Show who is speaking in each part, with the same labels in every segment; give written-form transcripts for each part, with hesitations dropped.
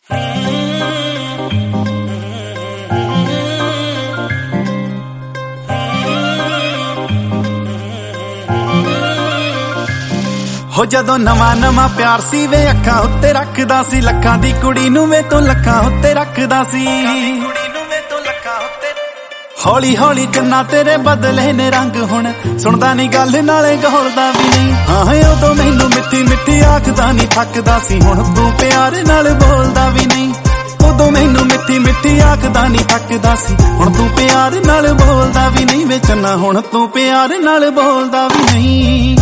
Speaker 1: हो जदों नवा नवा प्यार सी वे अखां उत्ते रखदा सी, लखां दी कुड़ी नूं वे तो लखां उत्ते रखदा सी। हौली हौली चन्ना तेरे बदले ने रंग हुण, सुनदा नी गल नाले गौलदा भी नहीं। हाँ उदों मैनू मिठी मिठी आखदा नी थकदा सी, हुण तू प्यार नाल बोलदा भी नहीं। उदों मैनू मिठी मिठी आखदा नी थकदा सी, हुण तू प्यार नाल बोलदा भी नहीं। वे चन्ना हुण तू प्यार नाल बोलदा भी नहीं।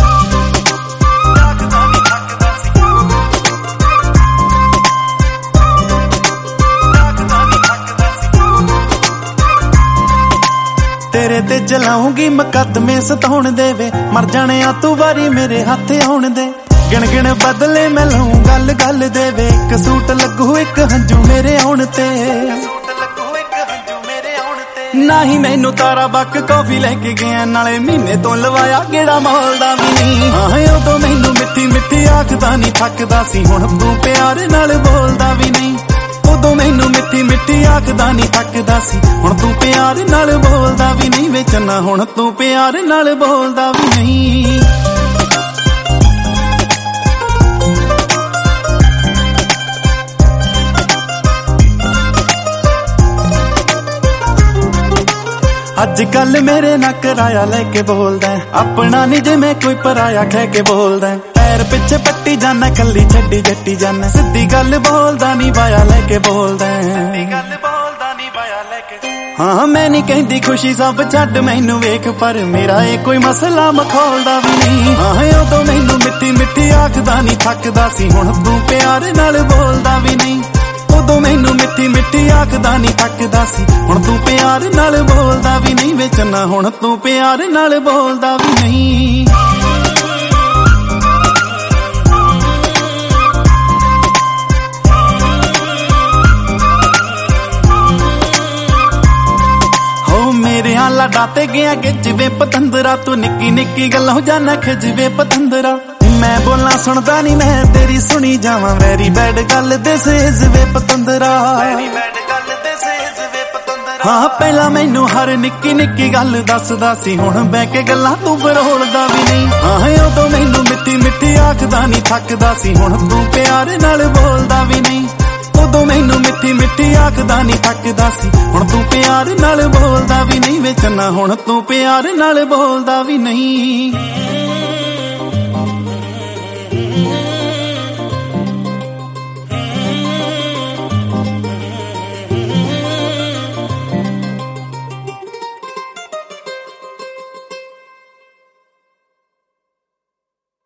Speaker 1: तेरे ते चलाऊंगी मुकदमे सताउण दे वे, मर जाने आ तू वारी मेरे हाथे आउण दे। गिण गिण बदले मैं लऊं गल गल दे वे, एक सूट लगू एक हंजू मेरे आउण ते। ना ही मैनू तारा बक कॉफी लेके गया, नाले महीने तो लवाया गेड़ा मॉल दा भी नहीं। हाँ उदों मैनू मिठी मिठी आखदा नी थकदा सी, हुण तू प्यार नाल बोलदा भी नहीं। उदों मैनू मिठी मिठी आखदा नी थकदा सी, हुण तू प्यार नाल बोलदा भी नहीं। वे चन्ना हुण तू प्यार नाल बोलदा भी नहीं। अज कल मेरे ना किराया लेके बोलदा, अपना नी जिवें कोई पराया कह के बोलदा। पैर पिछे पट्टी जाना कली छड्डी जट्टी जाना, सिद्धी गल बोलदा नी वाया लेके बोलदा। हाँ मैं नी कहंदी खुशी सब छड्ड मैनू वेख, पर मेरा ये कोई मसला मखौलदा भी नहीं। हाँ उदों मैनू मिठी मिठी आखदा नी थकदा सी, हुण तू प्यार नाल बोलदा भी नहीं। उदों मैनू मिठी मिठी आखदा नी थकदा सी, हुण तू प्यार नाल बोलदा भी नहीं। वे चन्ना हुण तू प्यार नाल बोलदा भी नहीं। मेरे लाडा ते गया गिजवे पतंदरा, तू निक्की निक्की गल्लों जाना खिजवे पतंदरा। मैं बोलना सुनदा नी मैं तेरी सुनी जावां, वेरी बैड गल दिस इज वे पतंदरा। हाँ पहला मैनू हर निक्की निक्की गल दसदा सी, हुण बह के गल्लां तू बरोलदा भी नहीं। हाँ उदों मैनू मिठी मिठी आखदा नी थकदा सी, हुण तू प्यार नाल बोलदा भी नहीं। उदों मैनू मिठी मिठी आखदा नी थकदा सी, हुण तू प्यार नाल बोलदा भी नहीं। वे चन्ना हुण तू प्यार नाल बोलदा भी नहीं।